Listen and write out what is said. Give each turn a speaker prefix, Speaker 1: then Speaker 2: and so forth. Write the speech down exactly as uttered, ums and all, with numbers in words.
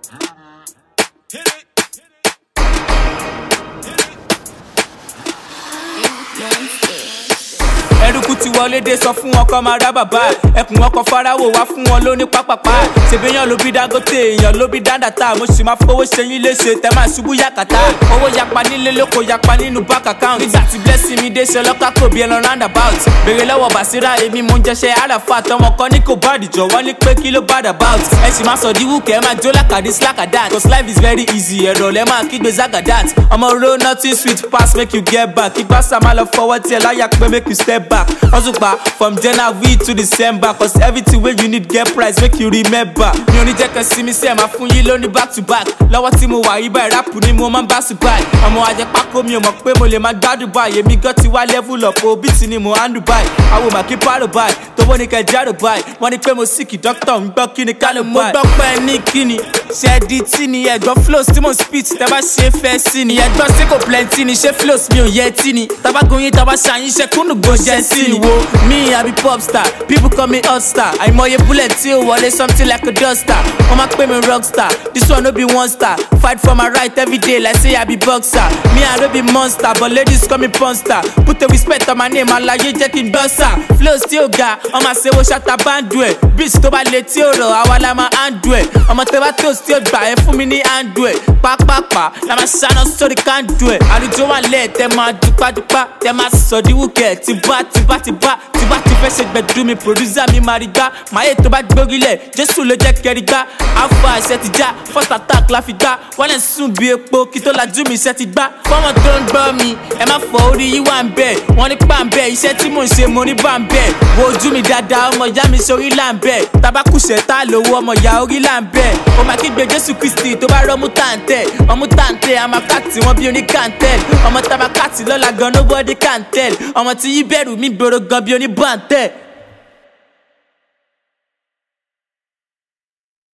Speaker 1: Eruku ti wọlé dé sọ fún wọn kọ́ máa rá bàbá ẹkùn wọn kọ farawo wá fún wọn lóní pápápá ṣèbéyàn ló bí Dangote èèyàn ló bí dáńdàtà mo sì máa fowó ṣe yín léṣe tẹ máa ṣubú yàkàtà owó yapa nílé lóko yapa nínú bank account nígbà tí blessing mi dé ṣe ọlọ́kà kò bí ẹran roundabout béèrè lọ́wọ́ Basira èmi mo ń jẹṣẹ́ àràfà tọmọ kan ní kò bá àdìjọ wọ́n ní pé kí ló bad about ẹ sì máa sọ díwù kẹ́ ẹ máa jó lákàdé slakadat cause life is very easy ẹ̀rọ lẹ́ máa kígbe zagadat ọmọ ro nothing sweet pass make you get back kígbà sá máa lọ fọwọ́ tiẹ̀ láyà pé make you step back Ozupa from January to December cause everything wey you need get price make you remember mi ò ní jẹ́ kan sí mi sẹ́ẹ̀ máa fún yín lóní back to back lọ́wọ́ tí mo wà yí báyìí rápù ni mo máa ń bá sùn báyìí ọmọ ajẹ́pákó mi ò mọ̀ pé mo lè máa gbádùn báyìí èmi gan ti wá level up o bíìtì ni mo handle báyìí àwọn màkì pàrọ̀ báyìí tówó ní kẹjá rò báyìí wọ́n ní pé mo síkì dókítà ń gbọ́ kí ni ká ló báyìí. mo gbọ́ pé ní kíni ṣẹ́ẹ̀dì tí ni ẹ̀gbọ́n flows tí mo speech tẹ́ bá ṣe fẹ́ sí ni ẹ̀gbọ́n sí kò plenty ni ṣé flows mi ò yẹ tí ni tabagun yín tàbá ṣàyín ṣe kúnnù gbòjẹ́ sí ni wo me I be pop star people call me hot star àìmọye bullet tí ó wọlé something like a duster wọ́n máa pè mí rock star this one no be one star fight for my right every day like say I be boxer me I no be monster but ladies call me porn star put a respect on my name alaye jẹ́ kí n gbọ́sà flows tí ó ga ọmọ àṣewó ṣàtà báńdù ẹ̀ beats tó bá lè tí ó rọ̀ àwa la máa handle ẹ̀ ọmọ tẹ́ bá toast tí ó gbà ẹ́ fún mi ní handle ẹ̀ pápápá la máa ṣáná sórí kándù ẹ̀ àlùjọ wà lẹ́ẹ̀ tẹ́ máa dúpádúpá tẹ́ máa sọ̀díwùkẹ́ tìbá tìbá tìbá tìbá ti fẹ́ ṣe gbẹ̀dú mi producer mi máa rí gbá máyé tó bá gbórílẹ̀ jésù ló jẹ́ kẹ́rí gbá alpha ẹsẹ̀ ti já first attack la fi gbá wọ́n lè sùn bí epo kí tó lajú mi iṣẹ́ ti gbá fọ́mọ tó ń gbọ́ mi ẹ má fọ orí yí wà ń bẹ̀ wọ́n ní pa ń bẹ̀ iṣẹ́ tí mò ń ṣe mo ní bá ń bẹ̀ wo ojú mi dáadáa ọmọ ìyá mi sórí là ń bẹ̀ tabakùsẹ̀ tá lówó ọmọ ìyá orí là ń bẹ̀ ó máa kígbe jésù kristi tó bá rọ́mú tàǹtẹ̀ ọmú tàǹtẹ̀ àmàkàtì wọn bí oníkàǹtẹ̀l ọmọ tabakàtì lọ́la gan nobody can tell ọmọ tí yí bẹ̀rù mi gbòòrò gan bí oníbàǹtẹ̀.